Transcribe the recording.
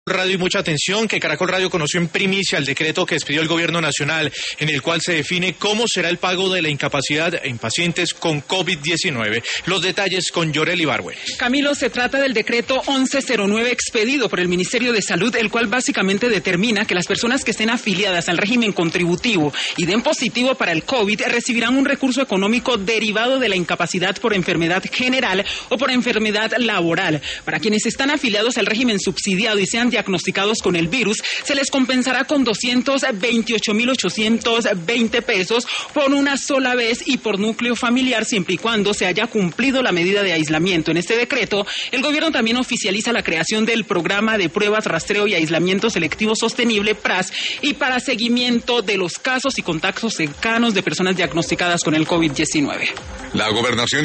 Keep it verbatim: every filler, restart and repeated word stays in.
Radio y mucha atención, que Caracol Radio conoció en primicia el decreto que expidió el Gobierno Nacional, en el cual se define cómo será el pago de la incapacidad en pacientes con COVID diecinueve. Los detalles con Yoreli Barwe. Camilo, se trata del decreto once cero nueve expedido por el Ministerio de Salud, el cual básicamente determina que las personas que estén afiliadas al régimen contributivo y den positivo para el COVID recibirán un recurso económico derivado de la incapacidad por enfermedad general o por enfermedad laboral. Para quienes están afiliados al régimen subsidiado y sean diagnosticados con el virus, se les compensará con doscientos veintiocho mil ochocientos veinte pesos por una sola vez y por núcleo familiar, siempre y cuando se haya cumplido la medida de aislamiento. En este decreto, el gobierno también oficializa la creación del programa de pruebas, rastreo y aislamiento selectivo sostenible, P R A S, y para seguimiento de los casos y contactos cercanos de personas diagnosticadas con el COVID diecinueve. La gobernación